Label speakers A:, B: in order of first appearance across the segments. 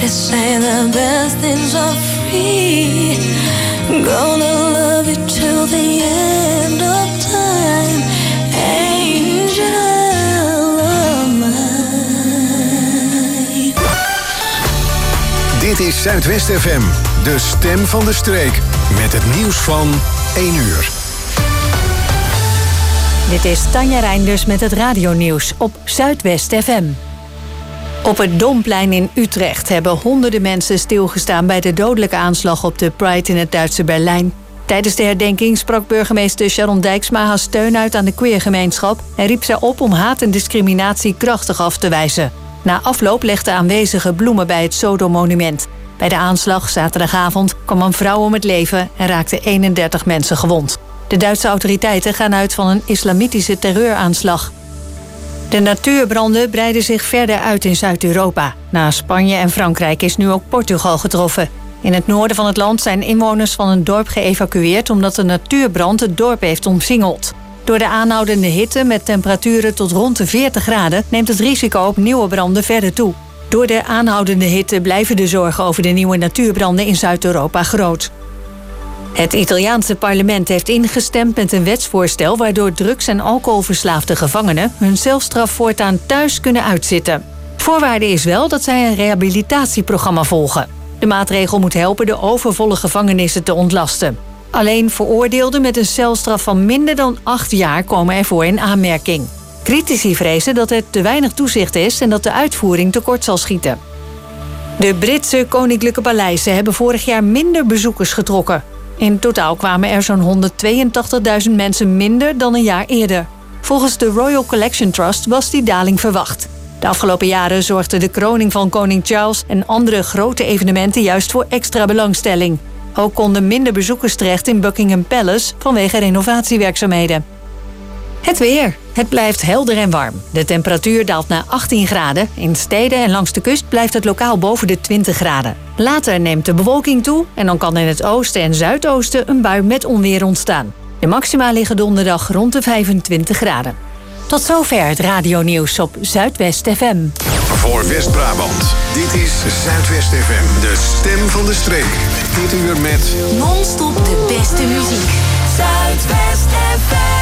A: They say the best things are free. Gonna love you till the end of time. Angel of mine.
B: Dit is Zuidwest FM, de stem van de streek. Met het nieuws van 1 uur.
C: Dit is Tanja Reinders met het radionieuws op Zuidwest FM. Op het Domplein in Utrecht hebben honderden mensen stilgestaan bij de dodelijke aanslag op de Pride in het Duitse Berlijn. Tijdens de herdenking sprak burgemeester Sharon Dijksma haar steun uit aan de queergemeenschap en riep zij op om haat en discriminatie krachtig af te wijzen. Na afloop legden aanwezigen bloemen bij het Sodo-monument. Bij de aanslag zaterdagavond kwam een vrouw om het leven en raakten 31 mensen gewond. De Duitse autoriteiten gaan uit van een islamitische terreuraanslag. De natuurbranden breiden zich verder uit in Zuid-Europa. Na Spanje en Frankrijk is nu ook Portugal getroffen. In het noorden van het land zijn inwoners van een dorp geëvacueerd omdat de natuurbrand het dorp heeft omsingeld. Door de aanhoudende hitte met temperaturen tot rond de 40 graden neemt het risico op nieuwe branden verder toe. Door de aanhoudende hitte blijven de zorgen over de nieuwe natuurbranden in Zuid-Europa groot. Het Italiaanse parlement heeft ingestemd met een wetsvoorstel waardoor drugs- en alcoholverslaafde gevangenen hun celstraf voortaan thuis kunnen uitzitten. Voorwaarde is wel dat zij een rehabilitatieprogramma volgen. De maatregel moet helpen de overvolle gevangenissen te ontlasten. Alleen veroordeelden met een celstraf van minder dan 8 jaar komen ervoor in aanmerking. Critici vrezen dat er te weinig toezicht is en dat de uitvoering tekort zal schieten. De Britse koninklijke paleizen hebben vorig jaar minder bezoekers getrokken. In totaal kwamen er zo'n 182.000 mensen minder dan een jaar eerder. Volgens de Royal Collection Trust was die daling verwacht. De afgelopen jaren zorgde de kroning van koning Charles en andere grote evenementen juist voor extra belangstelling. Ook konden minder bezoekers terecht in Buckingham Palace vanwege renovatiewerkzaamheden. Het weer. Het blijft helder en warm. De temperatuur daalt naar 18 graden. In steden en langs de kust blijft het lokaal boven de 20 graden. Later neemt de bewolking toe en dan kan in het oosten en zuidoosten een bui met onweer ontstaan. De maxima liggen donderdag rond de 25 graden. Tot zover het radionieuws op Zuidwest FM.
B: Voor West-Brabant, dit is Zuidwest FM, de stem van de streek. Dit uur met
A: Non-stop de beste muziek. Zuidwest FM.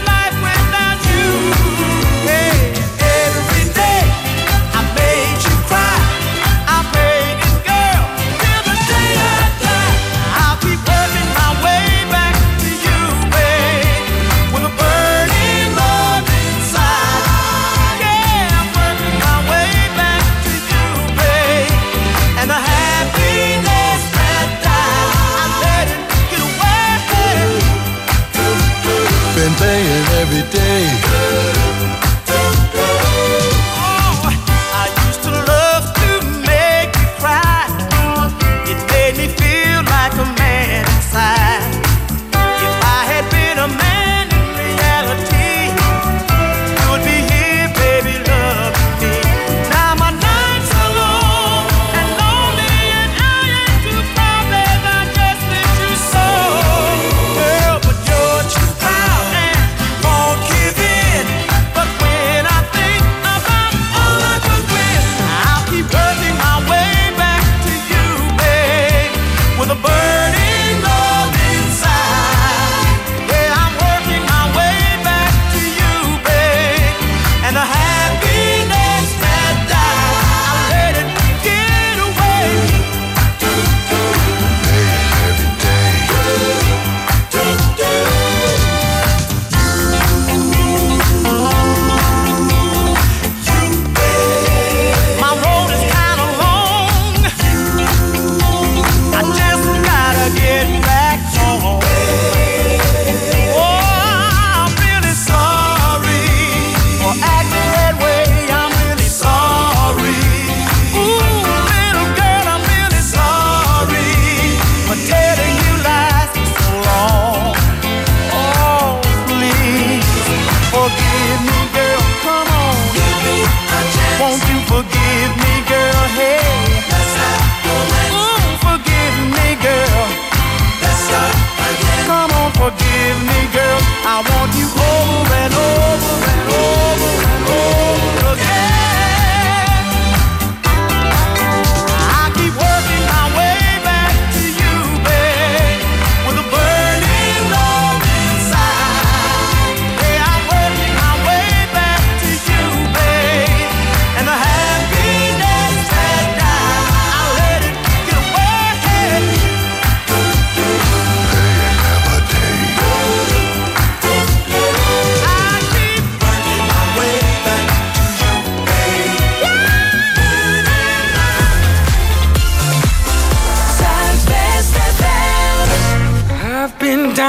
D: Cry.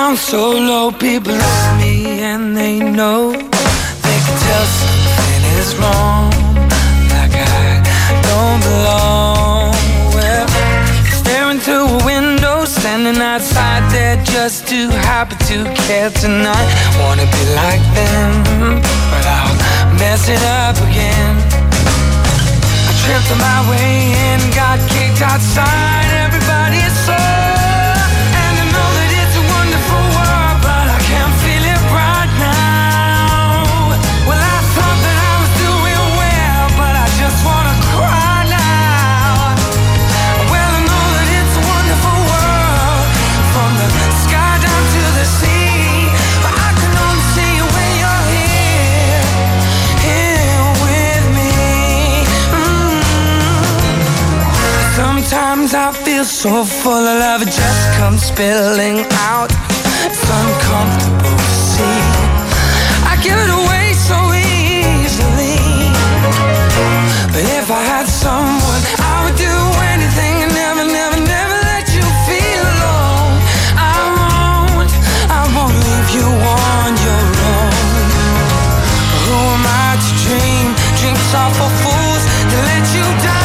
D: down so low. People love me and they know. They can tell something is wrong, like I don't belong. Well, staring through a window, standing outside there just too happy to care tonight. Wanna be like them, but I'll mess it up again. I tripped on my way in, got kicked outside. Everybody is so. Sometimes I feel so full of love, it just comes spilling out. It's uncomfortable to see. I give it away so easily. But if I had someone, I would do anything and never, never, never let you feel alone. I won't leave you on your own. Who am I to dream drinks off for fools to let you down?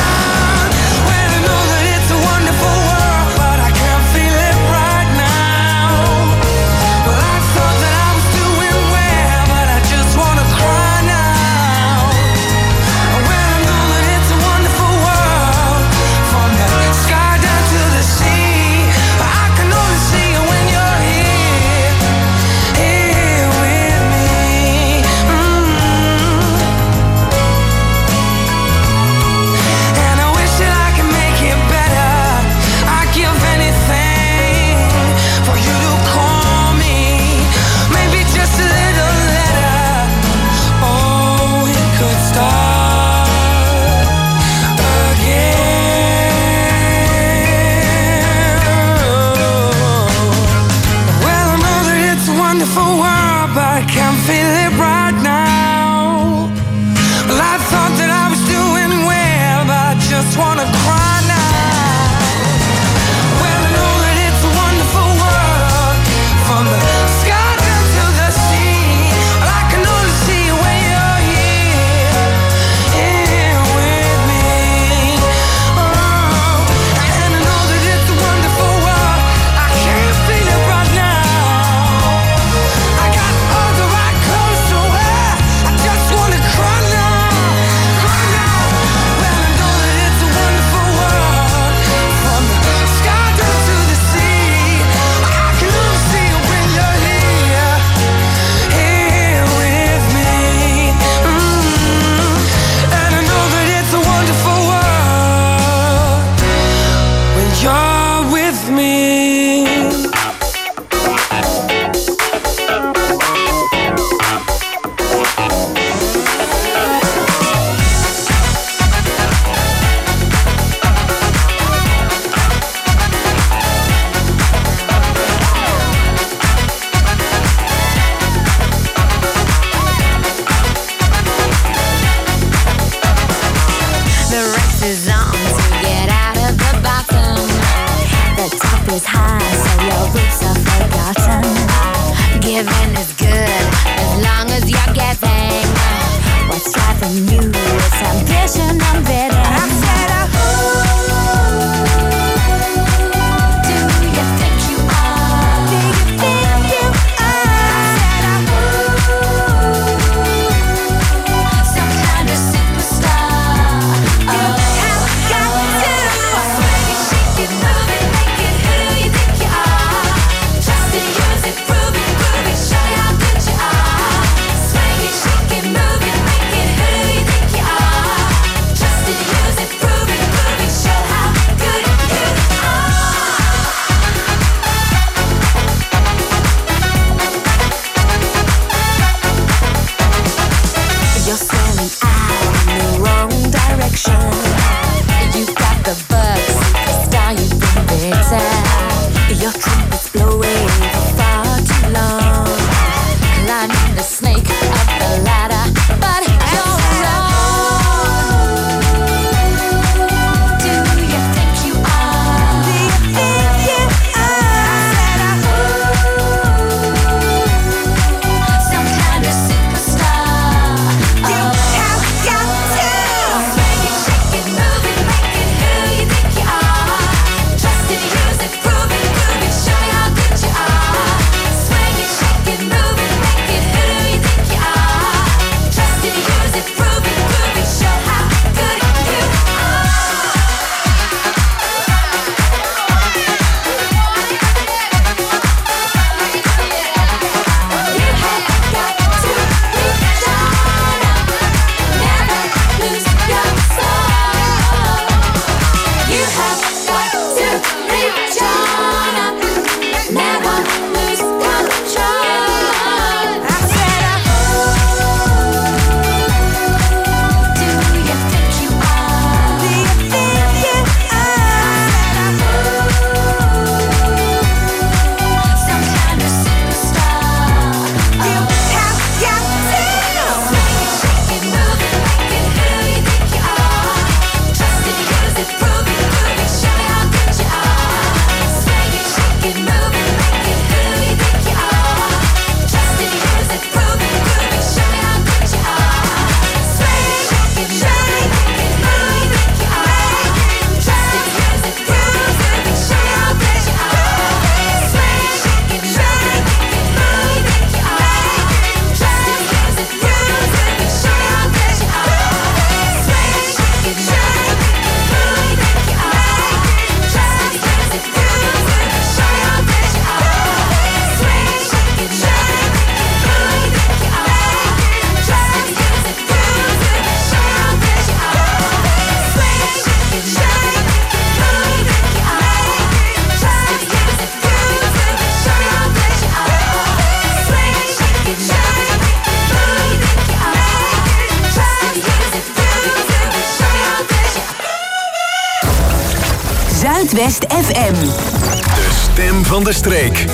E: Zuidwest FM.
B: De stem van de streek.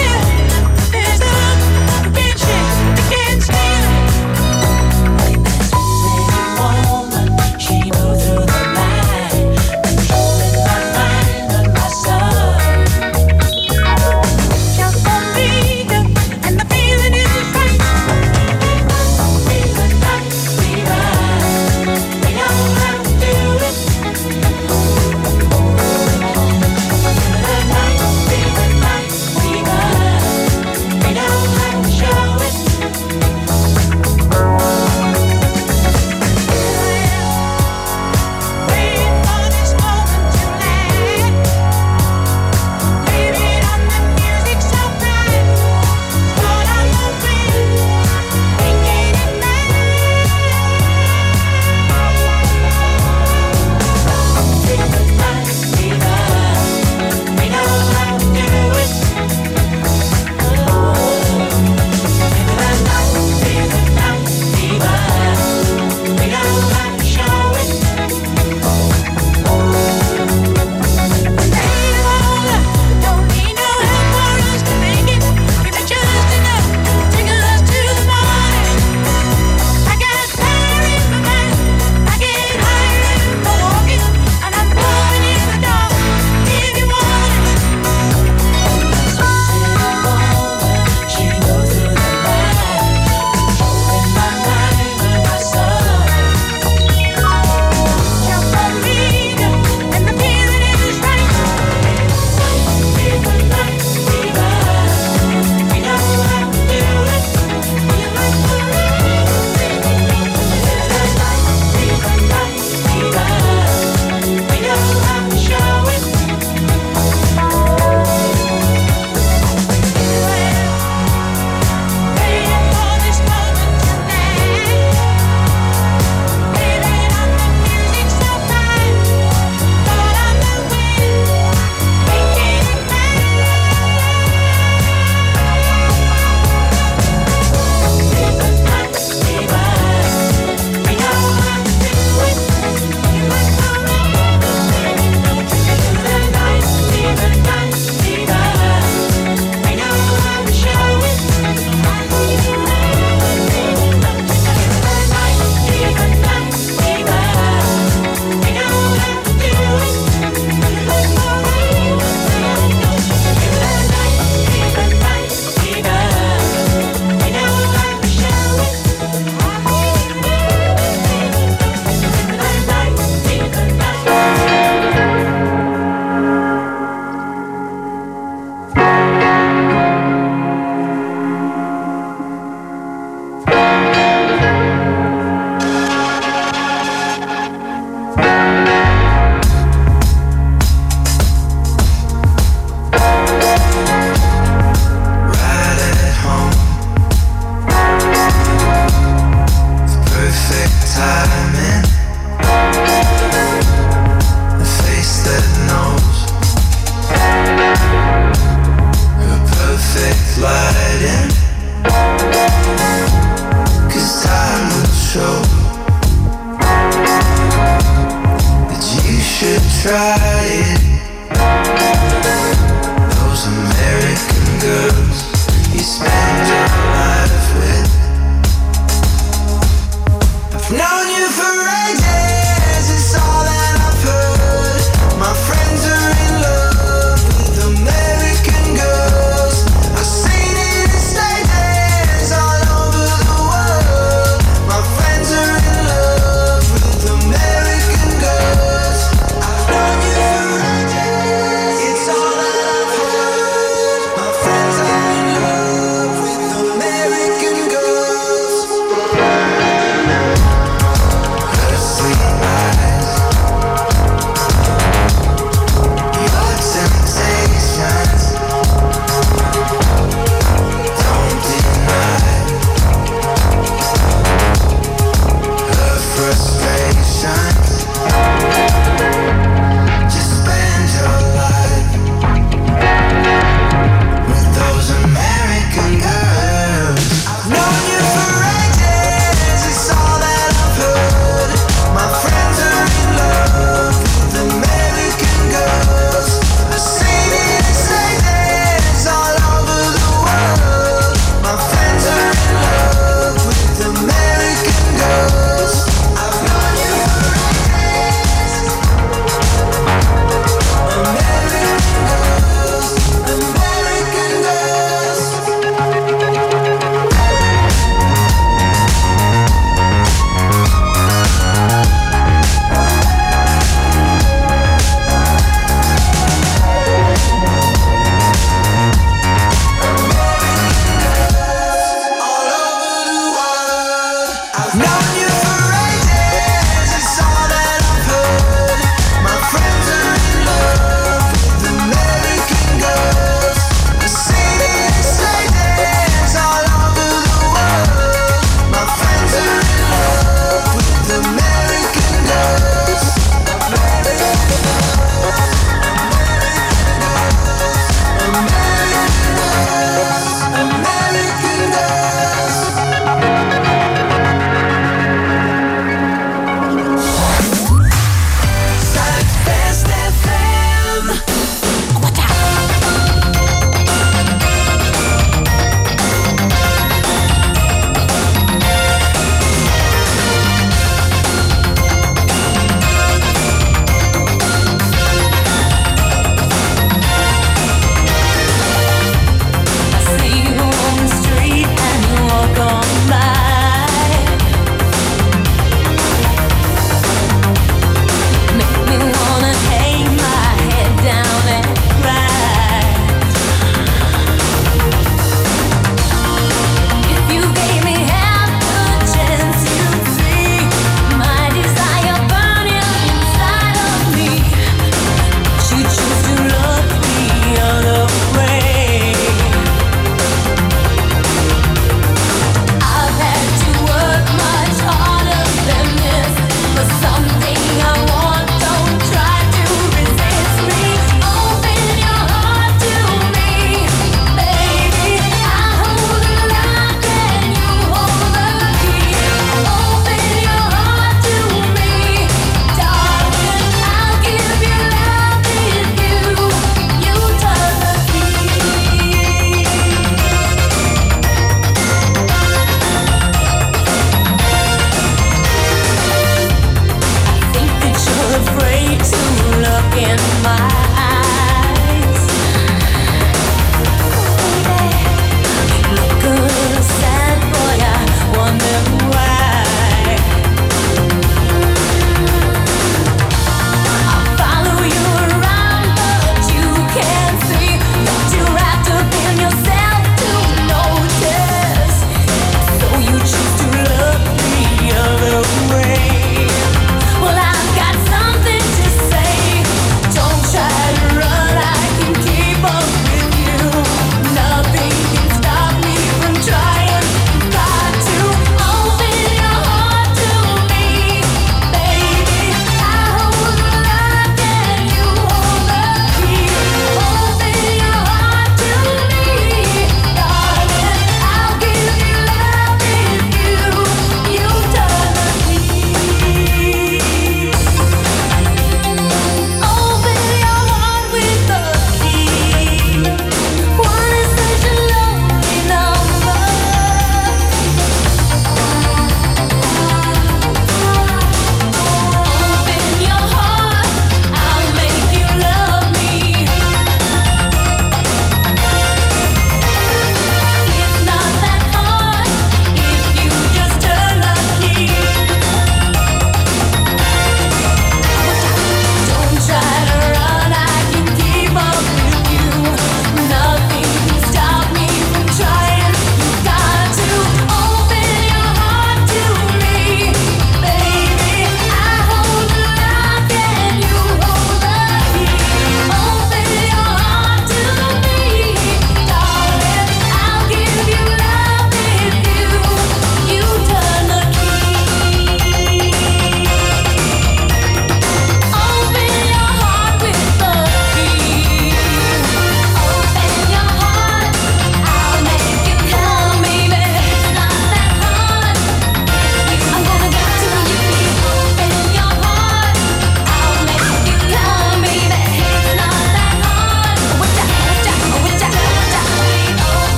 A: There's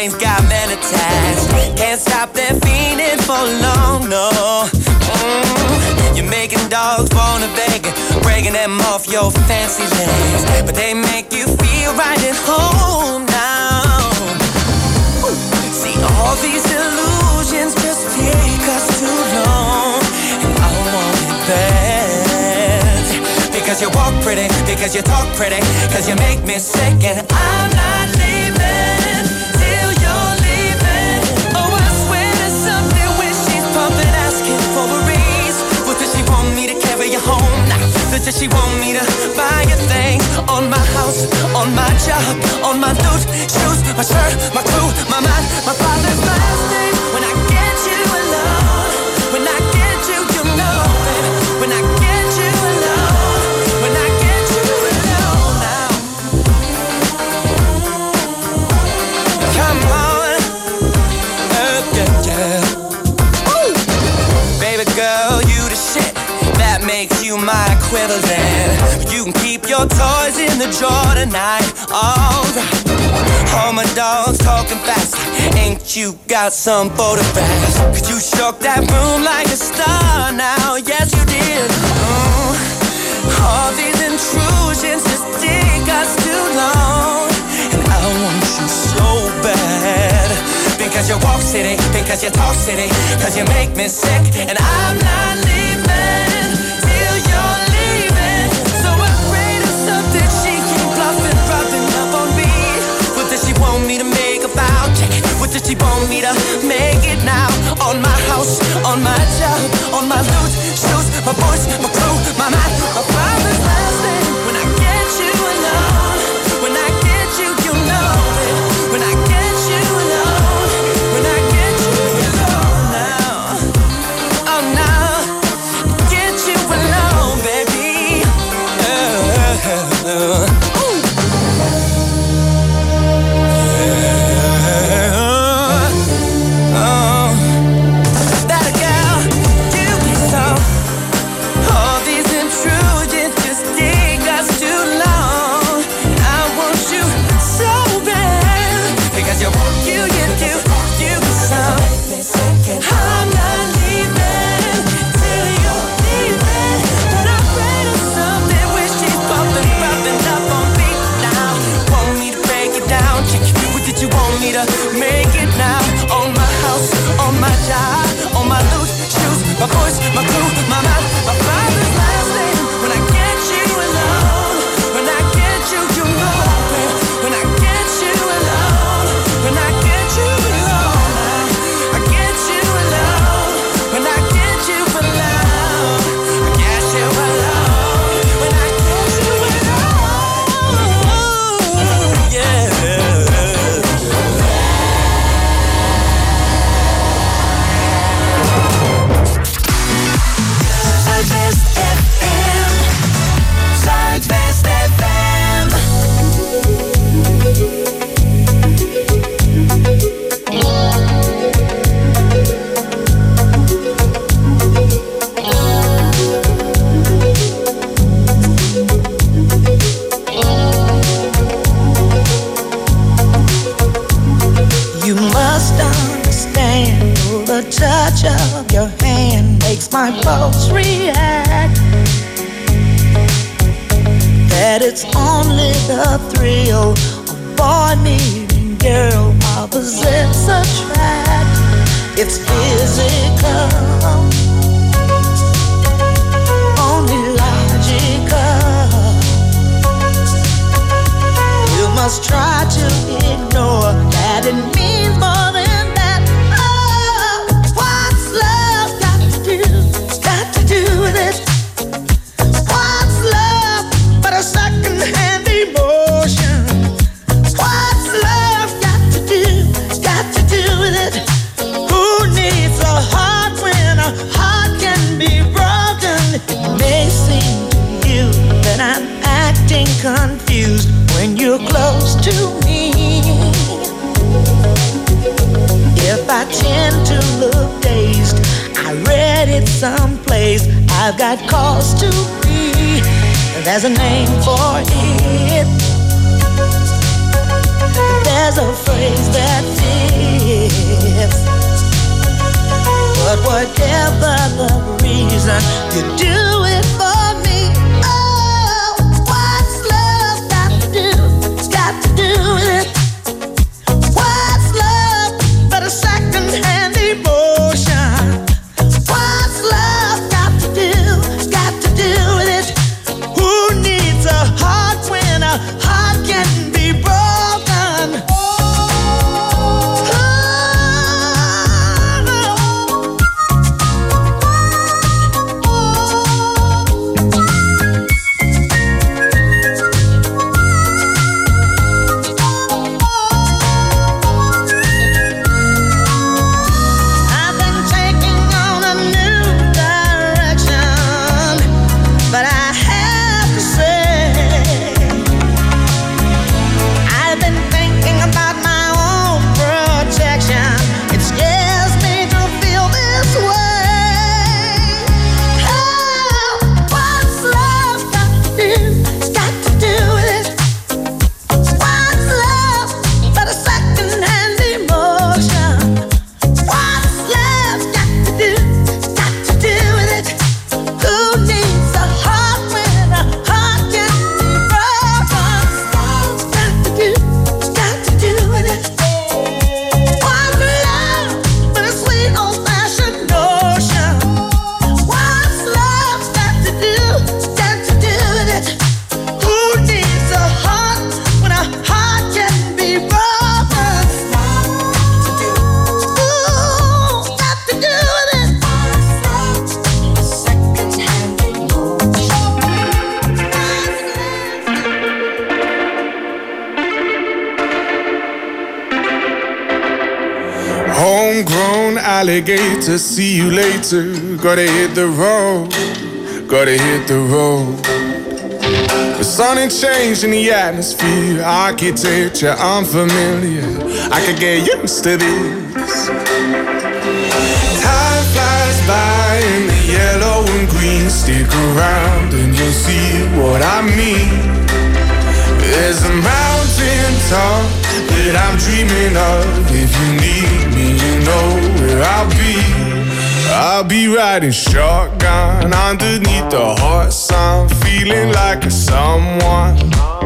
E: brain's got many tags. Can't stop their fiending for long, no. You're making dogs wanna beg, breaking them off your fancy legs, but they make you feel right at home now. See, all these illusions just take us too long, and I want it bad. Because you walk pretty, because you talk pretty, because you make me sick, and I'm not leaving till you're leaving. Oh, I swear there's something when she's pumping, asking for a raise. What does she want me to carry you home? Nah, does she want me to buy a thing? On my house, on my job, on my loot, shoes, my shirt, my crew, my mind, my father's last name. When I get you alone, when I get you, you know, baby. When I get you alone, when I get you alone now. Come on, yeah. Woo! Baby girl, you the shit. That makes you my equivalent. You can keep your toys in the drawer tonight. Alright. All my dogs talking fast. Ain't you got some photographs? Cause you shook that room like a star now. Yes, you did. All these intrusions just take us too long, and I want you so bad. Because you walk city, because you talk city, because you make me sick, and I'm not leaving till you're leaving. So afraid of something, she keep bluffing, rubbing up on me. What does she want me to make about? What does she want me to make it now? On my house, on my job, on my loot, shoes, my voice, my crew, my mind, my father's last name. When I get you alone, when I get you, you know it. When I get you alone, when I get you alone now. Oh no, get you alone, baby. That girl, you be so. All these intrusions just take us too long. I want you so bad. Because you want you do, you be so. I'm not leaving till you're leaving. But I'm afraid of something when she's bumping, rubbing up on me now. Want me to break it down? What did you want me to make it now? On my house, on my job, on my loot, shoes, my voice, my crew, my mind, my father's last name. When I get you alone, when I get you, you know it. When I get you alone, when I get you alone, I get you alone. When I get you alone, I get you alone. When I get you alone, yeah.
A: Zuidwest FM. Zuidwest FM.
F: You must understand, the touch of your hand makes my pulse react. That it's only the thrill of boy meeting girl opposites attract. It's physical, only logical. You must try to ignore that it means more than that. Oh, what's love got to do? Got to do with it. What's love but a second-hand emotion? What's love got to do? Got to do with it. Who needs a heart when a heart can be broken? It may seem to you that I'm acting confused when you're close to me. If I tend to look dazed, I read it someplace. I've got cause to be. There's a name for it. there's a phrase that fits. But whatever the reason, you do it for me. Oh, what's love got to do? It's got to do with it. What's love but a second-hand emotion? What's love got to do? It's got to do with it. Who needs a heart when a heart can be broken?
G: Alligator, see you later. Gotta hit the road, gotta hit the road. The sun ain't changing the atmosphere, architecture unfamiliar. I could get used to this. Time flies by in the yellow and green. Stick around and you'll see what I mean. There's a mountain top that I'm dreaming of. If you need me, you know where I'll be. I'll be riding shotgun underneath the hot sun, feeling like a someone.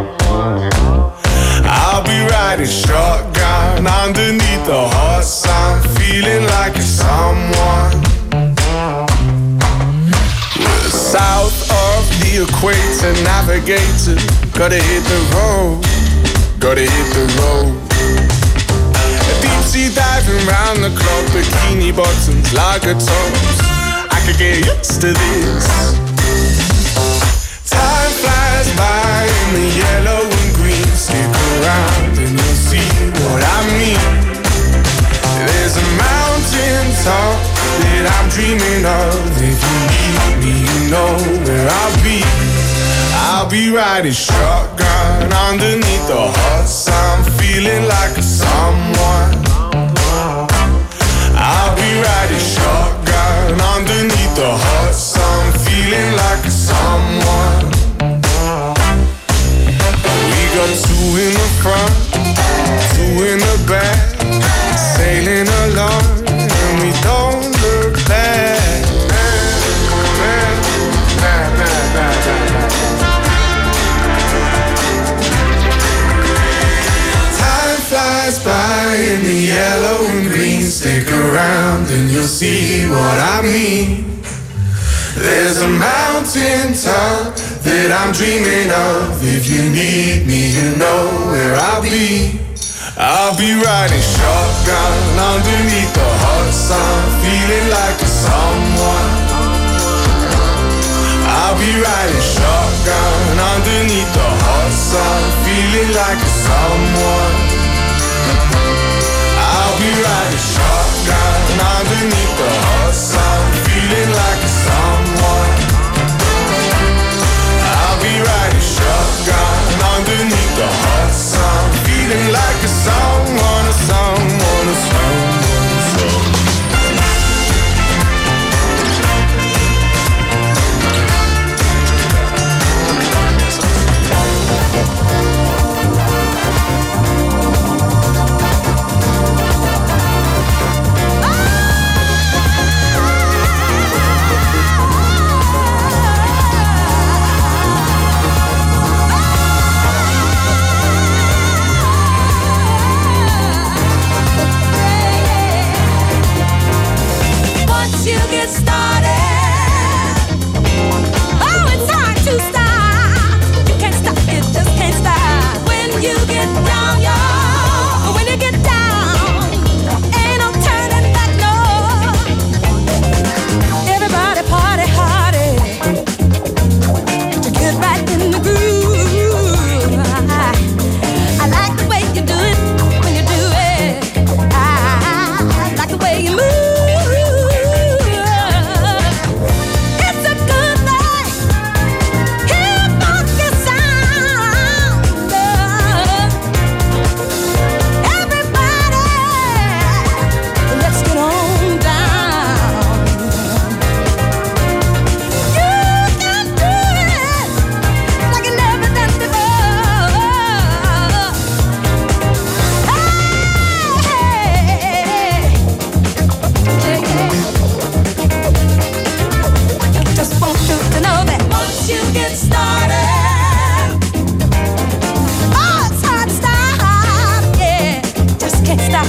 G: I'll be riding shotgun underneath the hot sun, feeling like a someone. We're south of the equator, navigator. Gotta hit the road, gotta hit the road. Deep sea diving round the clock, bikini bottoms, lager tops. I could get used to this. Time flies by in the yellow and green. Stick around and you'll see what I mean. There's a mountain top that I'm dreaming of. If you need me, you know where I'll be. I'll be riding shotgun underneath the hot sun, feeling like a someone. I'll be riding shotgun underneath the hot sun, feeling like a someone. We got two in the front, two in the back, sailing along and we don't look back. Flies by in the yellow and green. Stick around and you'll see what I mean. There's a mountain top that I'm dreaming of. If you need me, you know where I'll be. I'll be riding shotgun underneath the hot sun, feeling like a someone. I'll be riding shotgun underneath the hot sun, feeling like a someone. I'll be riding shotgun underneath the hot sun, feeling like a someone. I'll be riding shotgun underneath the hot sun, feeling like a someone, a someone, a someone, a someone.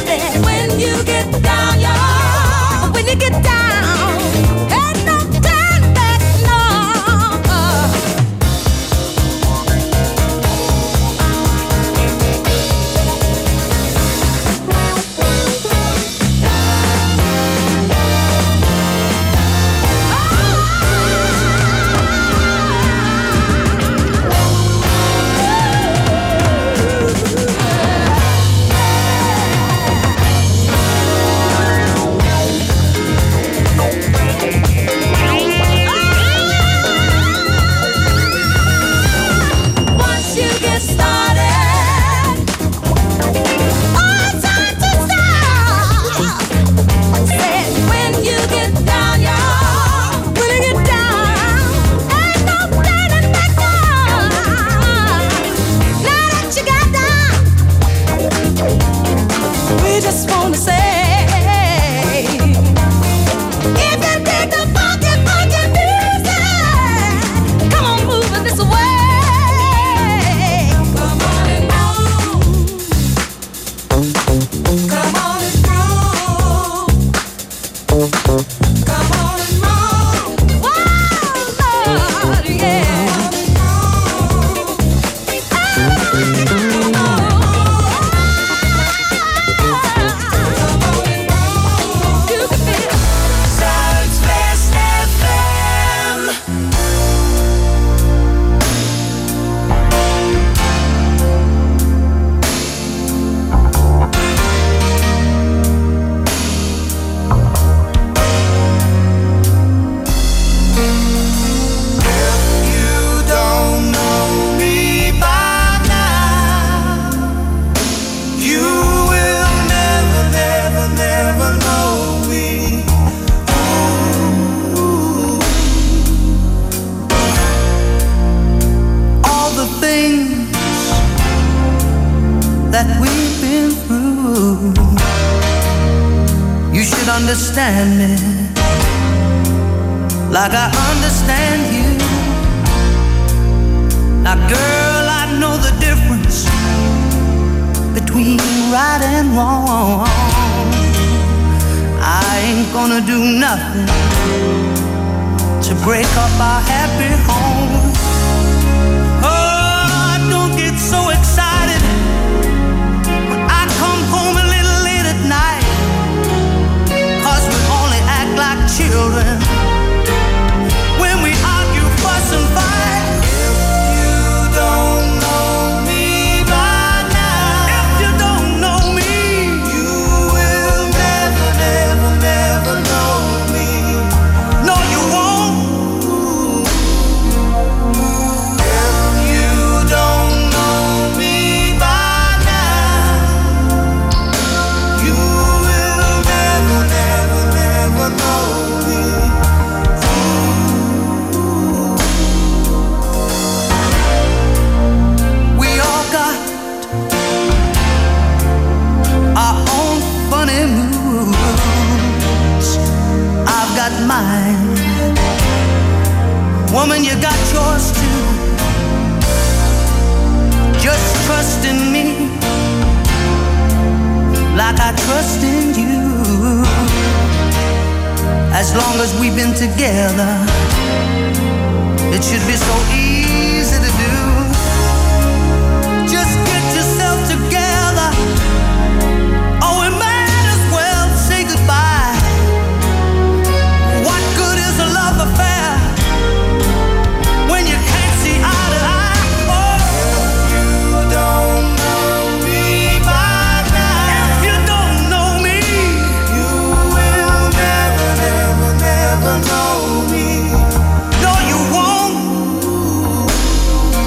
A: said, when you get down, y'all, when you get down, ain't no turn back, no.
H: Understand me like I understand you. Now, girl, I know the difference between right and wrong. I ain't gonna do nothing to break up our happy home. Oh, don't get so excited when I come home a little late at night. Like children, when we argue, fuss and fight. If you don't know me by now, if you don't know me, you will never, never, never know me. No, you won't. If you don't know me by now, you will never, never, never know. Mine. Woman, you got yours too. Just trust in me like I trust in you. As long as we've been together, it should be so easy to do. Just get yourself together. Oh, we might as well say goodbye. What good is a love affair when you can't see eye to eye? Oh, if you don't know me by now, if you don't know me, you will never, never, never know me. No, you won't.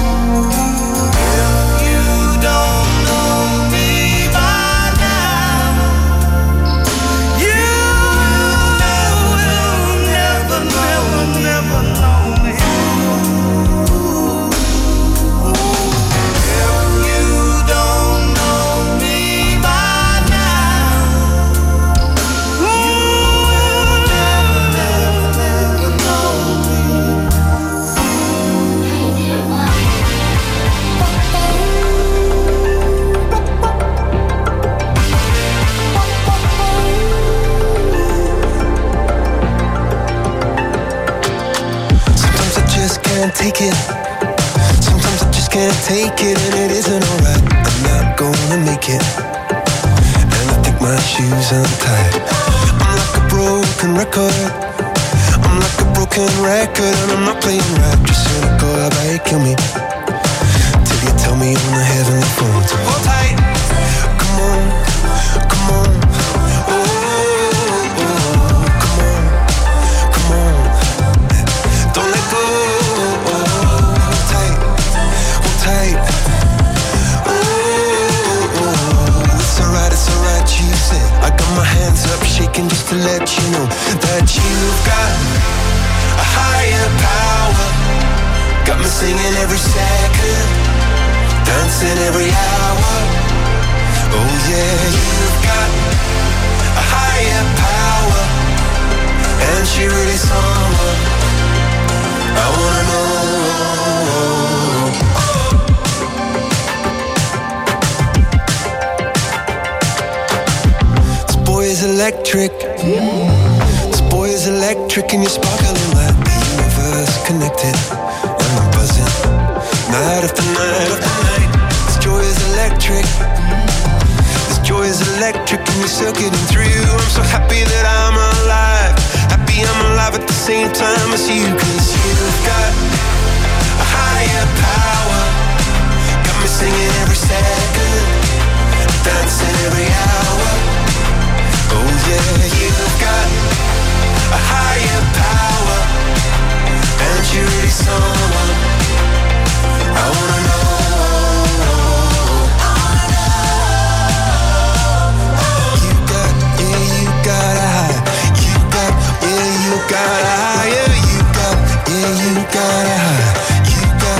I: take it. Sometimes I just can't take it, and it isn't alright. I'm not gonna make it, and I think my shoes untied. I'm like a broken record. I'm like a broken record, and I'm not playing right. Just cynical, how about you kill me till you tell me on the heavenly phone to hold tight. Come on, come on. Oh, oh, come on, come on. Don't let go. Hold tight, hold tight. Oh, it's alright, you said. I got my hands up shaking just to let you know that you've got a higher power. Got me singing every second, dancing every hour. Oh yeah, you've got a higher power, and she really someone I wanna know. This boy is electric. This boy is electric, and you're sparkling like the universe connected. And I'm buzzing night after night after night. This joy is electric. This joy is electric, and you're circuiting through. I'm so happy that I'm alive. Happy I'm alive at the same time as you. 'Cause you've got a higher power. Got me singing every second, dancing every hour. Oh yeah, you've got a higher power, and you're really someone I wanna know. You got a high. You got a higher. You got a high. You got,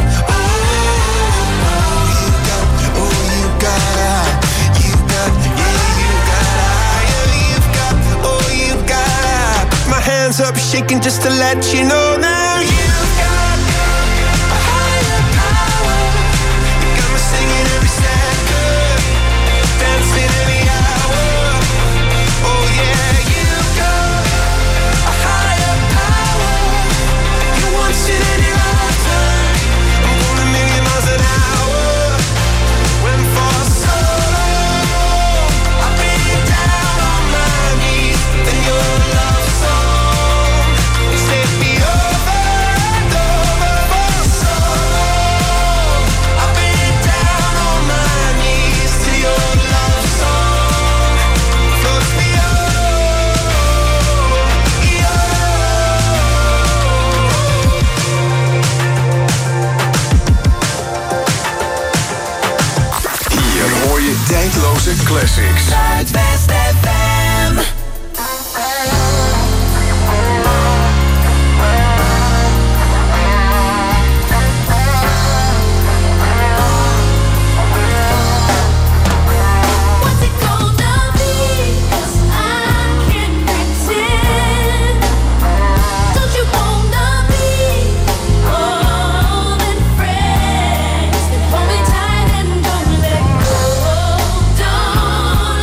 I: you got a high. You got a higher. You got a high. Put my hands up shaking just to let you know now. You've got a higher power. You got me singing every second, dancing every hour. Oh yeah, you've got a higher power. You want it in your lifetime. I'm going a million miles an hour. When for so long I've been down on my knees in your love song. You set me over and over for so long. I've been down on my knees to your love song. Floats me
B: Hier hoor je tijdloze classics.
E: Zuidwest FM.
A: What's it gonna be? 'Cause I can't pretend. Don't you wanna be more than friends? Hold me tight and don't let go. Don't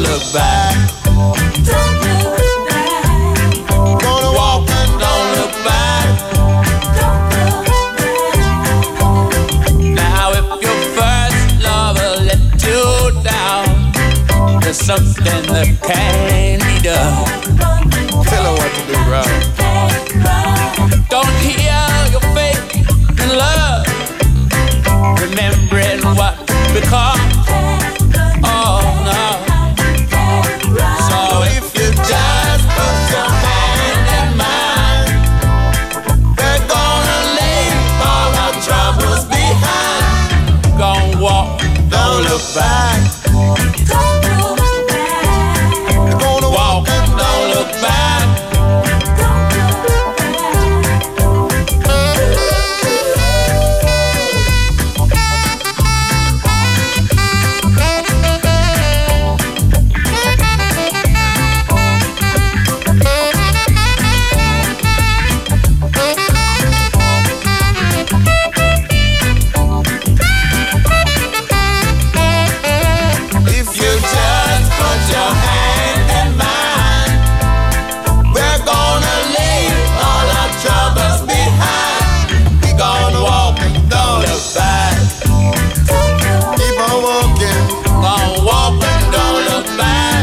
E: look back.
A: Don't look back.
E: Gonna walk and don't look back.
A: Don't look back.
E: Now if your first lover let you down, there's something that can't be done. Tell her what to do, bro. Don't hear your faith in love, remembering what become. Oh no. So if you just put your hand in mine, we're gonna leave all our troubles behind. Gonna walk, don't look back.
A: Don't look back.
E: Gonna walk and don't look back. If you just put your hand in mine, we're gonna leave all our troubles behind. We gonna walk and don't look back. Keep on walking. Gonna walk and don't look back.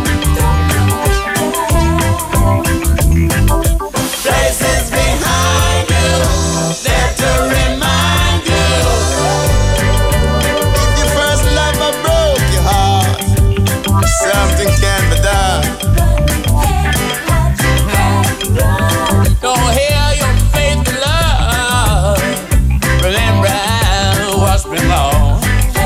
E: Places behind you, there to remind you. If your first lover broke your heart, something can be done. Don't hear your faith in love, remember what's been lost.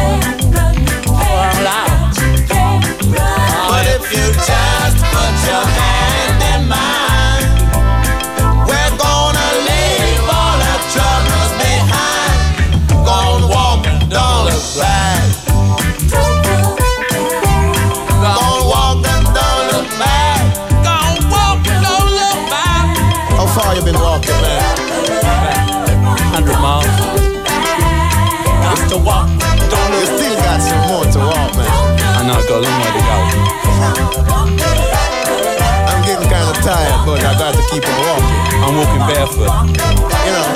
E: But if you just put your hand in mine, we're gonna leave all our troubles behind. Gonna walk and don't look back. Gonna walk and don't look back. Gonna walk and don't look back.
J: How far you been walking, man?
E: 100 miles. Just to walk, don't
J: You
E: look.
J: still got some more to walk, man.
E: I know, I got a long way to go.
J: I'm getting kind of tired, but I got to keep on walking.
E: I'm walking barefoot.
J: You know,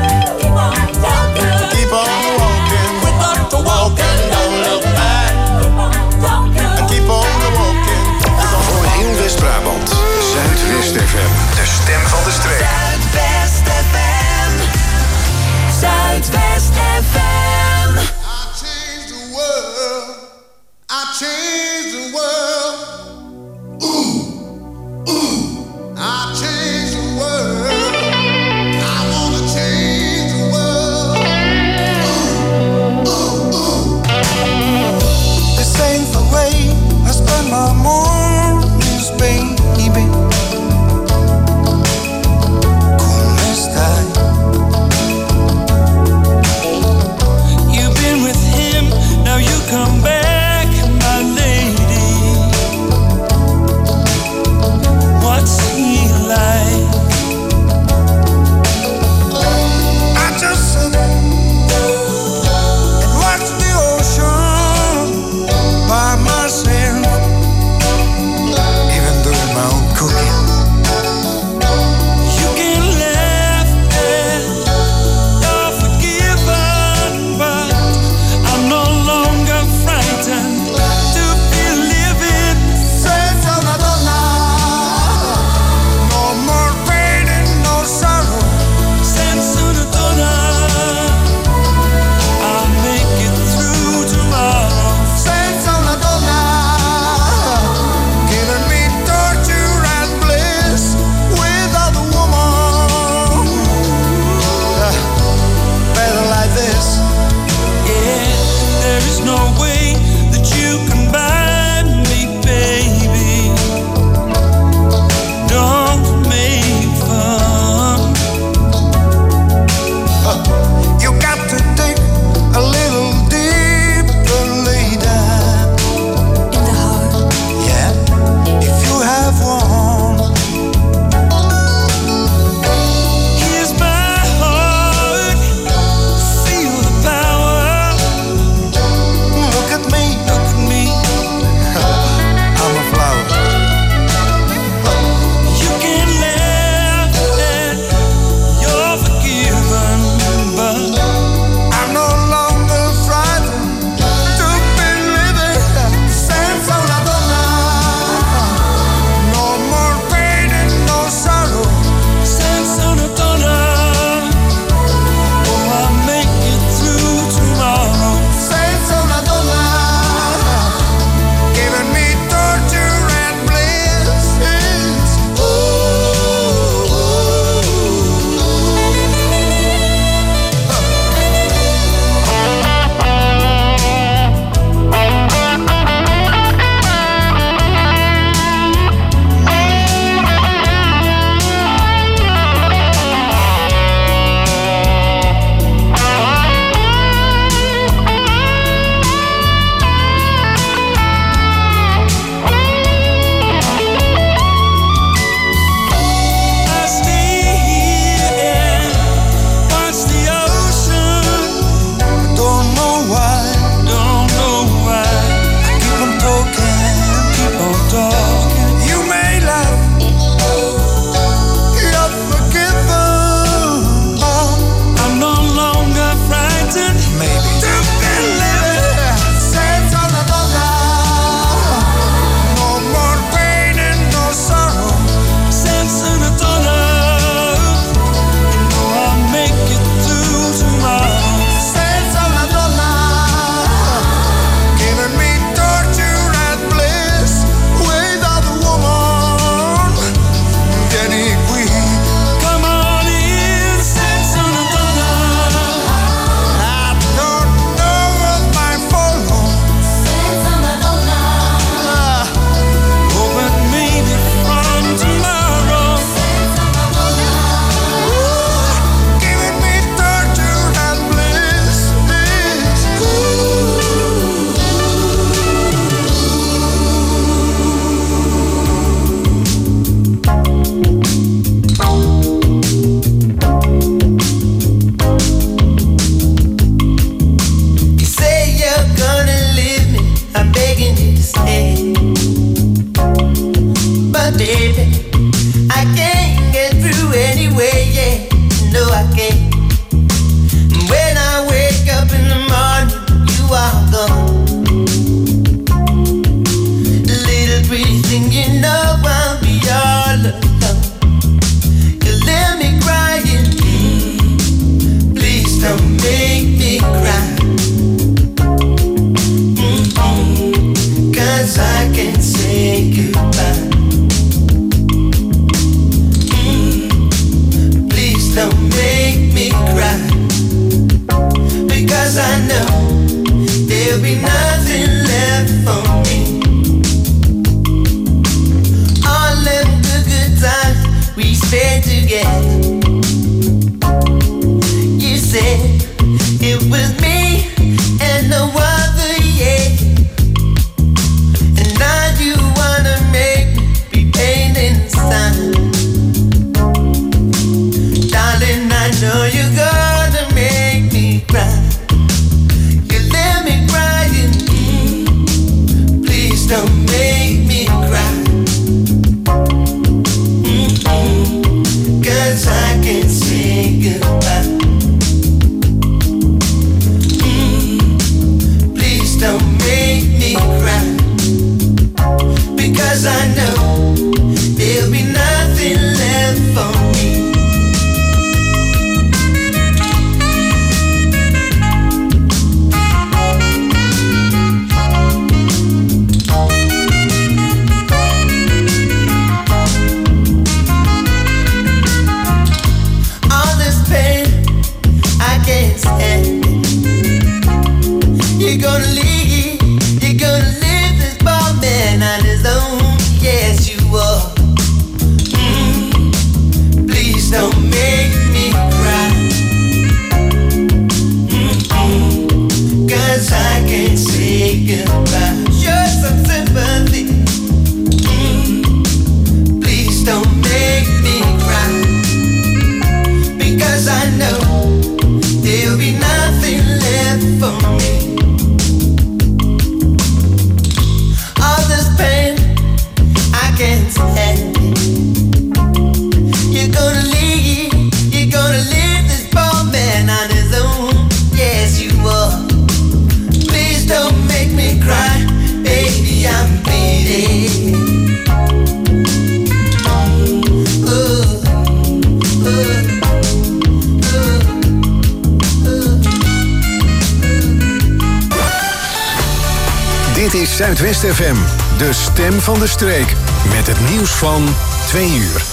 J: keep on walking.
E: We got to walk and don't look back.
J: Keep on walking.
B: Voor heel West-Brabant. Zuidwest FM. De stem van de streek.
A: Zuidwest FM. Zuidwest FM.
G: I changed the world. I changed the world. Ooh, ooh. I changed the world. I
F: And you know I'll be all alone. You let me crying. Please don't make me cry. 'Cause I can't say goodbye. Please don't make me cry. Because I know there'll be nothing left for me. All of the good times we spent together. You said it was me and no other, yeah. And now you wanna make me be pain inside. Darling, I know you're gonna make me cry. You let me crying. Please don't make me cry. 'Cause I can't say goodbye. Please don't make me cry. Because I know there'll be nothing left for me. All this pain, I can't stand it. You're gonna leave this bald man on his own. Yes, you are. Please don't make me cry. 'Cause I can't say goodbye. Show some sympathy. Please don't make me cry. Because I know there'll be nothing left for me. All this pain, I can't stand it. You're gonna leave this poor man on his own. Yes, you are. Please don't make me cry, baby, I'm bleeding.
B: Dit is Zuidwest FM, de stem van de streek. Met het nieuws van 2 uur.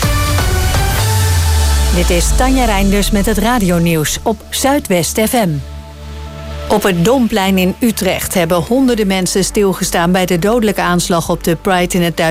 C: Dit is Tanja Reinders met het radionieuws op Zuidwest FM. Op het Domplein in Utrecht hebben honderden mensen stilgestaan bij de dodelijke aanslag op de Pride in het